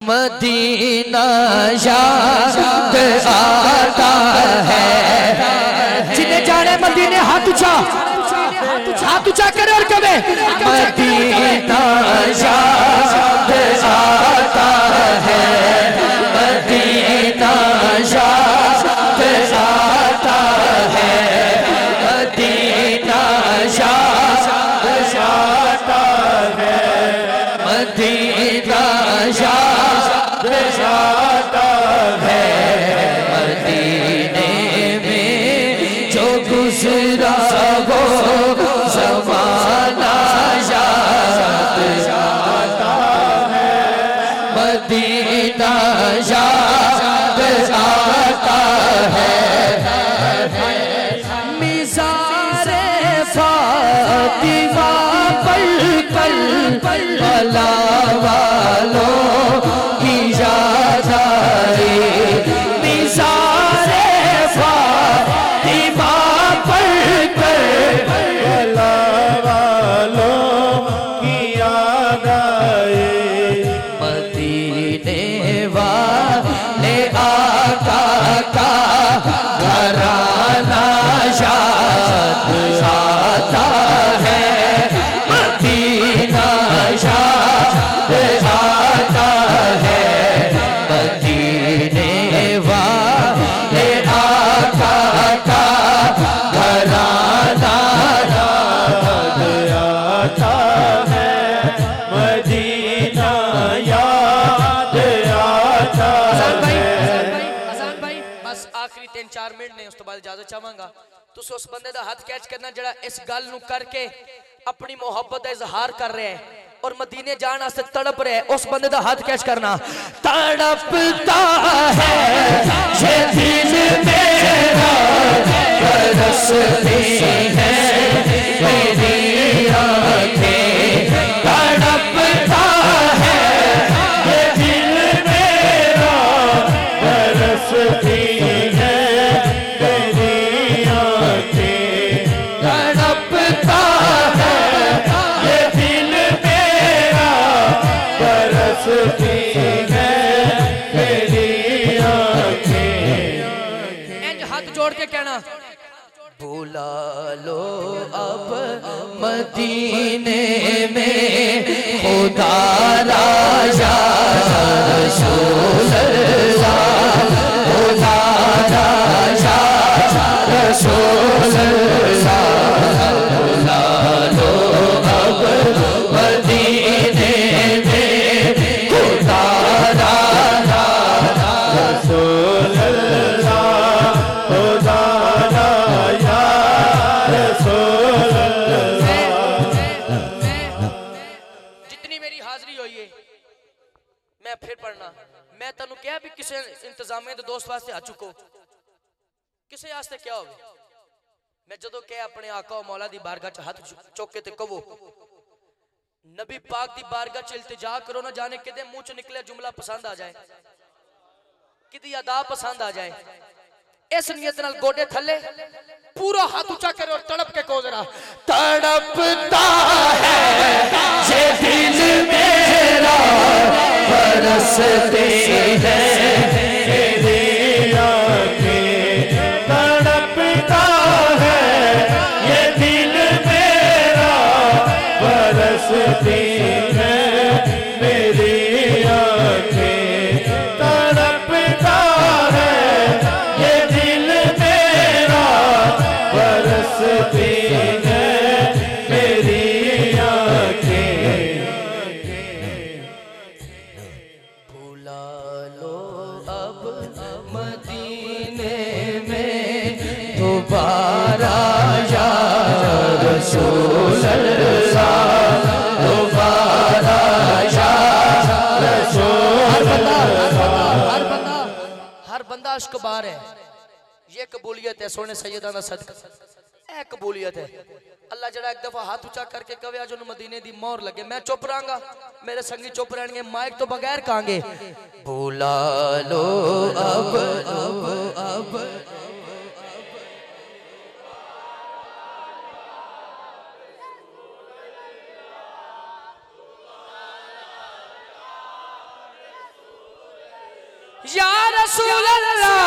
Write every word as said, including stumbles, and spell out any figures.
Medina याद आता है। जिन्हें जाने मदीने हाथ ऊंचा हाथ ऊंचा करे और कहे मदीना याद आता है। मदीना याद आता है। मदीना याद आता है। मदीना याद आता है। मदीने में जो गुजरा वो ज़माना याद आता है। मदीना याद आता है। मिज़ारे फातिमा पर कल भला वालों की याद आई। मिज़ारे फातिमा पर कल भला वालों की याद आई। मदीने वाले आका का घराना याद आता है। मदीना याद आता है। मदीने वाले आका का घराना याद आता है। मदीना याद आता है। अज़ान भाई बस आखिरी तीन चार मिनट ने, उस तो बाद इजाजत चाहांगा। तुस उस बंदे दा हाथ कैच करना जड़ा इस गल नू करके अपनी मोहब्बत का इजहार कर रहे हैं और मदीने जाने वास्ते तड़प रहे हैं। उस बंदे दा हाथ कैच करना। तड़पता है ये दिल मेरा बरसती है मेरी आँखें। तड़पता है ये दिल मेरा बरसती है मेरी आँखें। तड़पता है ये दिल मेरा बरसती है मेरी आँखें। इंज हाथ जोड़ के कहना बुला लो अब मदीने में खुदा राजा रसूल अल्लाह। खुदा राजा रसूल अल्लाह। बुला लो अब मदीने में खुदा राजा रसूल अल्लाह। खुदा राजा रसूल अल्लाह। जितनी मेरी हाजिरी हुई है मैं फिर पढ़ना। मैं तेन क्या भी किसी इंतजामिया के दोस्त वास्ते आ चुको किसी वास्ते क्या हो। मैं जदों कह अपने आका मौला दी बारगाह च हाथ चुक के ते कहो नबी पाक दी बारगाह च इल्तिजा करो, ना जाने किदे मुंह च निकले जुमला पसंद आ जाए, किदी अदा पसंद आ जाए। इस नियत नाल गोडे थले पूरा हाथ ऊंचा करे और तड़प के कहो जरा तड़पता है ये दिल मेरा बरसती है मेरी आँखें। तड़पता है ये दिल मेरा बरसती है मेरी आँखें। तड़पता है ये दिल मेरा बरसती है मेरी आँखें। भुला लो अब मदीने में दोबारा या रसूल अल्लाह। दोबारा या रसूल अल्लाह। हर बंदा हर बंदा अश्क बार है। ये कबूलियत है सोने सैयदा दा सदका। ए कबूलियत है। अल्लाह जड़ा एक दफा हाथ ऊंचा करके कवे आज मदीने दी मोहर लगे। मैं चुप रहांगा, मेरे संगी चुप रहेंगे, माइक तो बगैर कहांगे बुला लो अब अब अब या रसूल अल्लाह